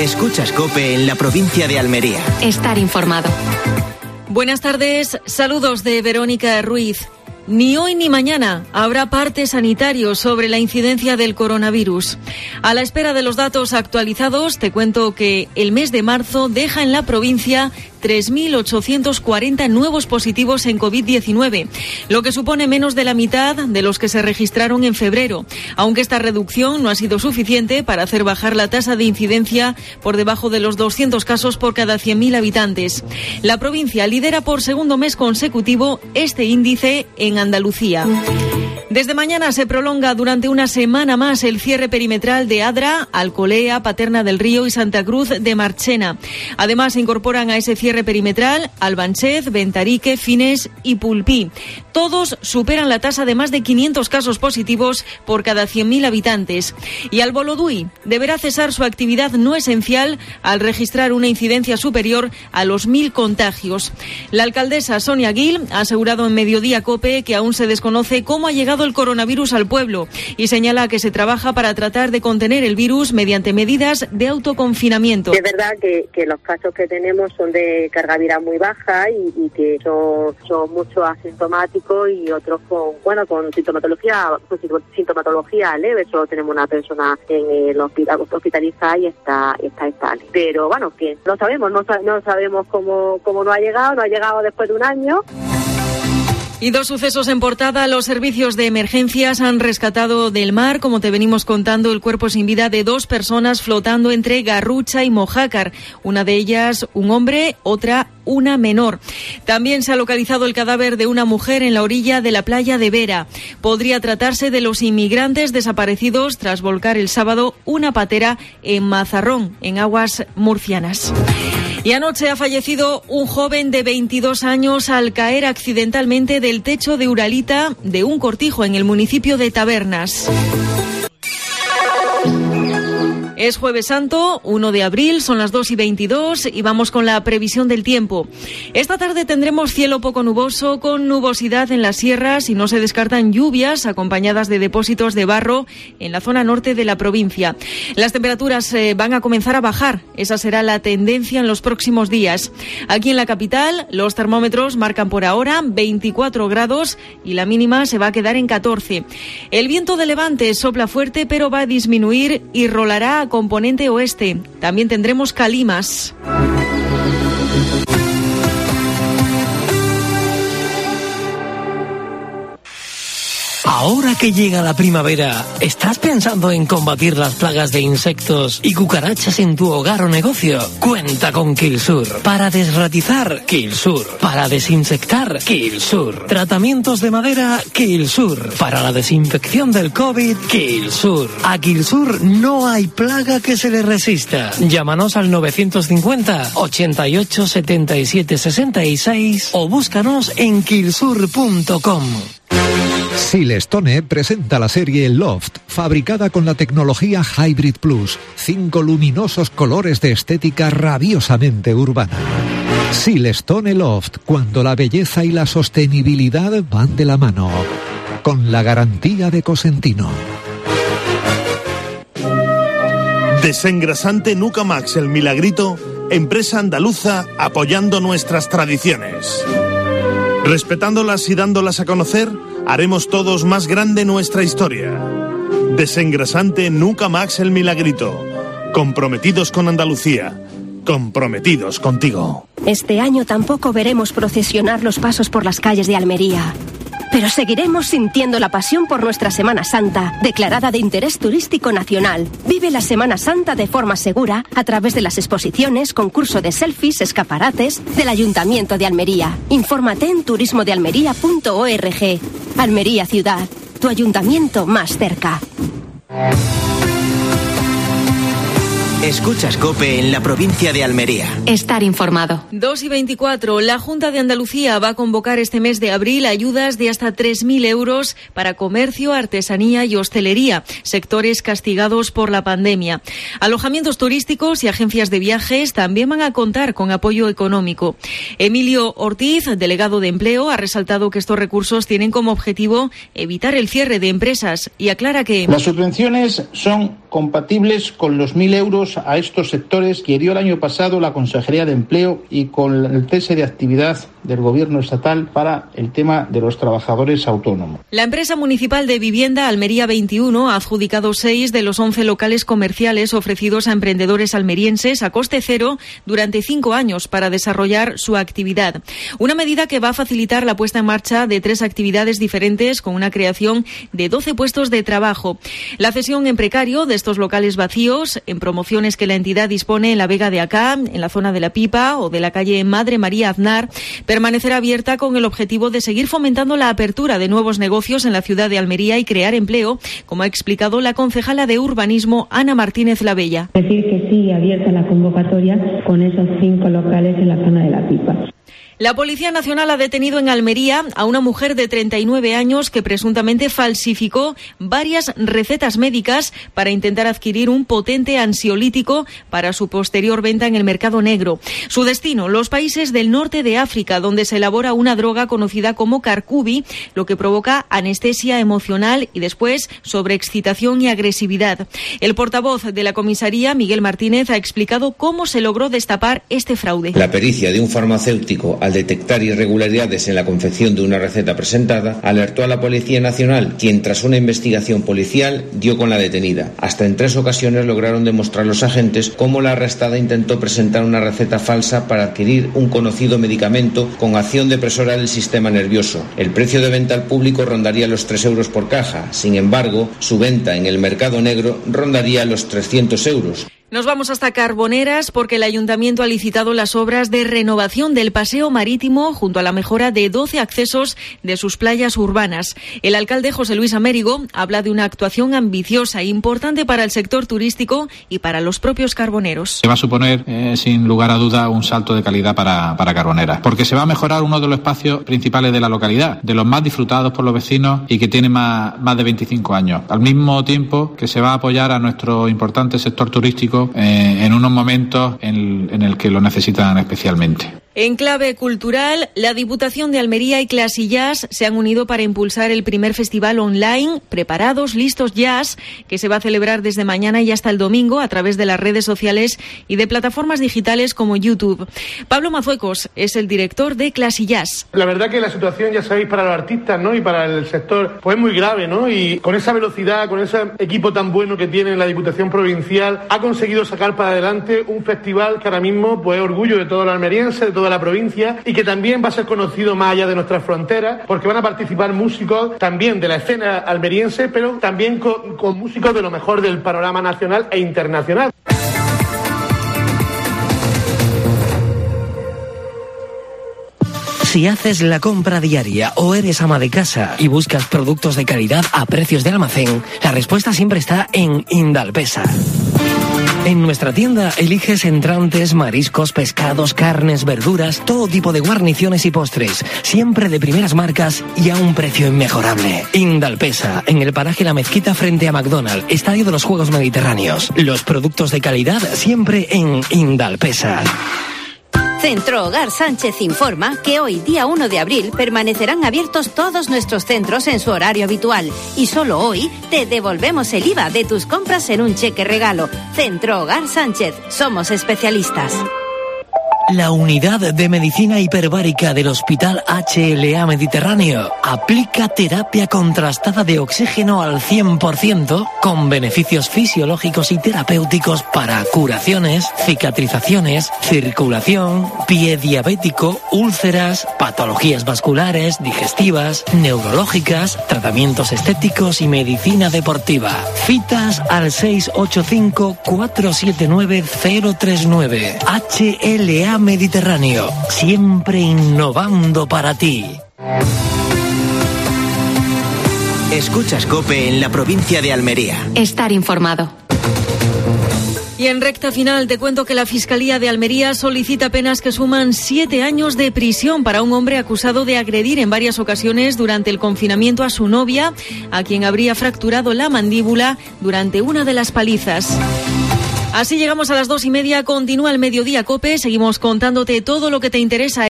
Escuchas COPE en la provincia de Almería. Estar informado. Buenas tardes, saludos de Verónica Ruiz. Ni hoy ni mañana habrá parte sanitario sobre la incidencia del coronavirus. A la espera de los datos actualizados, te cuento que el mes de marzo deja en la provincia 3.840 nuevos positivos en COVID-19, lo que supone menos de la mitad de los que se registraron en febrero, aunque esta reducción no ha sido suficiente para hacer bajar la tasa de incidencia por debajo de los 200 casos por cada 100.000 habitantes. La provincia lidera por segundo mes consecutivo este índice en Andalucía. Desde mañana se prolonga durante una semana más el cierre perimetral de Adra, Alcolea, Paterna del Río y Santa Cruz de Marchena. Además, se incorporan a ese cierre perimetral Albanchez, Ventarique, Fines y Pulpí. Todos superan la tasa de más de 500 casos positivos por cada 100.000 habitantes. Y Albolodui deberá cesar su actividad no esencial al registrar una incidencia superior a los 1.000 contagios. La alcaldesa Sonia Gil ha asegurado en Mediodía COPE que aún se desconoce cómo ha llegado el coronavirus al pueblo y señala que se trabaja para tratar de contener el virus mediante medidas de autoconfinamiento. Es verdad que los casos que tenemos son de carga viral muy baja y que son muchos asintomáticos y otros con sintomatología leve. Solo tenemos una persona en el hospital hospitalizada y está estable. Pero bueno, que no sabemos cómo no ha llegado después de un año. Y dos sucesos en portada. Los servicios de emergencias han rescatado del mar, como te venimos contando, el cuerpo sin vida de dos personas flotando entre Garrucha y Mojácar. Una de ellas un hombre, otra una menor. También se ha localizado el cadáver de una mujer en la orilla de la playa de Vera. Podría tratarse de los inmigrantes desaparecidos tras volcar el sábado una patera en Mazarrón, en aguas murcianas. Y anoche ha fallecido un joven de 22 años al caer accidentalmente del techo de Uralita de un cortijo en el municipio de Tabernas. Es Jueves Santo, 1 de abril, son las 2:22 y vamos con la previsión del tiempo. Esta tarde tendremos cielo poco nuboso con nubosidad en las sierras y no se descartan lluvias acompañadas de depósitos de barro en la zona norte de la provincia. Las temperaturas van a comenzar a bajar, esa será la tendencia en los próximos días. Aquí en la capital los termómetros marcan por ahora 24 grados y la mínima se va a quedar en 14. El viento de levante sopla fuerte pero va a disminuir y rolará a componente oeste. También tendremos calimas. Ahora que llega la primavera, ¿estás pensando en combatir las plagas de insectos y cucarachas en tu hogar o negocio? Cuenta con Kilsur. Para desratizar, Kilsur. Para desinsectar, Kilsur. Tratamientos de madera, Kilsur. Para la desinfección del COVID, Kilsur. A Kilsur no hay plaga que se le resista. Llámanos al 950 88 77 66 o búscanos en kilsur.com. Silestone presenta la serie Loft, fabricada con la tecnología Hybrid Plus, 5 luminosos colores de estética rabiosamente urbana. Silestone Loft, cuando la belleza y la sostenibilidad van de la mano, con la garantía de Cosentino. Desengrasante Nuca Max El Milagrito, empresa andaluza apoyando nuestras tradiciones. Respetándolas y dándolas a conocer, haremos todos más grande nuestra historia. Desengrasante Nuca Max El Milagrito. Comprometidos con Andalucía. Comprometidos contigo. Este año tampoco veremos procesionar los pasos por las calles de Almería. Pero seguiremos sintiendo la pasión por nuestra Semana Santa, declarada de interés turístico nacional. Vive la Semana Santa de forma segura a través de las exposiciones, concurso de selfies, escaparates del Ayuntamiento de Almería. Infórmate en turismodealmería.org. Almería Ciudad, tu ayuntamiento más cerca. Escuchas COPE en la provincia de Almería. Estar informado. 2:24. La Junta de Andalucía va a convocar este mes de abril ayudas de hasta 3.000 euros para comercio, artesanía y hostelería, sectores castigados por la pandemia. Alojamientos turísticos y agencias de viajes también van a contar con apoyo económico. Emilio Ortiz, delegado de Empleo, ha resaltado que estos recursos tienen como objetivo evitar el cierre de empresas y aclara que las subvenciones son compatibles con los 1.000 euros a estos sectores que dio el año pasado la Consejería de Empleo y con el cese de actividad del Gobierno estatal para el tema de los trabajadores autónomos. La empresa municipal de vivienda Almería 21 ha adjudicado 6 de los 11 locales comerciales ofrecidos a emprendedores almerienses a coste cero durante 5 años para desarrollar su actividad. Una medida que va a facilitar la puesta en marcha de 3 actividades diferentes con una creación de 12 puestos de trabajo. La cesión en precario de estos locales vacíos en promociones que la entidad dispone en la Vega de Acá, en la zona de La Pipa o de la calle Madre María Aznar, permanecerá abierta con el objetivo de seguir fomentando la apertura de nuevos negocios en la ciudad de Almería y crear empleo, como ha explicado la concejala de Urbanismo, Ana Martínez Labella. Decir que sigue abierta la convocatoria con esos 5 locales en la zona de La Pipa. La Policía Nacional ha detenido en Almería a una mujer de 39 años que presuntamente falsificó varias recetas médicas para intentar adquirir un potente ansiolítico para su posterior venta en el mercado negro. Su destino, los países del norte de África, donde se elabora una droga conocida como carcubi, lo que provoca anestesia emocional y después sobreexcitación y agresividad. El portavoz de la comisaría, Miguel Martínez, ha explicado cómo se logró destapar este fraude. La pericia de un farmacéutico al detectar irregularidades en la confección de una receta presentada, alertó a la Policía Nacional, quien tras una investigación policial dio con la detenida. Hasta en 3 ocasiones lograron demostrar los agentes cómo la arrestada intentó presentar una receta falsa para adquirir un conocido medicamento con acción depresora del sistema nervioso. El precio de venta al público rondaría los 3 euros por caja. Sin embargo, su venta en el mercado negro rondaría los 300 euros. Nos vamos hasta Carboneras porque el Ayuntamiento ha licitado las obras de renovación del paseo marítimo junto a la mejora de 12 accesos de sus playas urbanas. El alcalde José Luis Amérigo habla de una actuación ambiciosa e importante para el sector turístico y para los propios carboneros. Se va a suponer, sin lugar a duda, un salto de calidad para Carboneras, porque se va a mejorar uno de los espacios principales de la localidad, de los más disfrutados por los vecinos y que tiene más de 25 años. Al mismo tiempo que se va a apoyar a nuestro importante sector turístico en unos momentos en el que lo necesitan especialmente. En clave cultural, la Diputación de Almería y Classy Jazz se han unido para impulsar el primer festival online Preparados, Listos Jazz, que se va a celebrar desde mañana y hasta el domingo a través de las redes sociales y de plataformas digitales como YouTube. Pablo Mazuecos es el director de Classy Jazz. La verdad que la situación, ya sabéis, para los artistas, ¿no?, y para el sector, pues es muy grave, ¿no? Y con esa velocidad, con ese equipo tan bueno que tiene la Diputación Provincial, ha conseguido sacar para adelante un festival que ahora mismo pues es orgullo de todos los almerienses, de toda la provincia, y que también va a ser conocido más allá de nuestras fronteras, porque van a participar músicos también de la escena almeriense, pero también con músicos de lo mejor del panorama nacional e internacional. Si haces la compra diaria o eres ama de casa y buscas productos de calidad a precios de almacén, la respuesta siempre está en Indalpesa. En nuestra tienda eliges entrantes, mariscos, pescados, carnes, verduras, todo tipo de guarniciones y postres, siempre de primeras marcas y a un precio inmejorable. Indalpesa, en el paraje La Mezquita frente a McDonald's, Estadio de los Juegos Mediterráneos. Los productos de calidad siempre en Indalpesa. Centro Hogar Sánchez informa que hoy, día 1 de abril, permanecerán abiertos todos nuestros centros en su horario habitual. Y solo hoy te devolvemos el IVA de tus compras en un cheque regalo. Centro Hogar Sánchez, somos especialistas. La unidad de medicina hiperbárica del Hospital HLA Mediterráneo aplica terapia contrastada de oxígeno al 100% con beneficios fisiológicos y terapéuticos para curaciones, cicatrizaciones, circulación, pie diabético, úlceras, patologías vasculares, digestivas, neurológicas, tratamientos estéticos y medicina deportiva. Citas al 685-479-039. HLA Mediterráneo, siempre innovando para ti. Escuchas COPE en la provincia de Almería. Estar informado. Y en recta final te cuento que la Fiscalía de Almería solicita penas que suman 7 años de prisión para un hombre acusado de agredir en varias ocasiones durante el confinamiento a su novia, a quien habría fracturado la mandíbula durante una de las palizas. Así llegamos a las 2:30. Continúa el Mediodía COPE. Seguimos contándote todo lo que te interesa.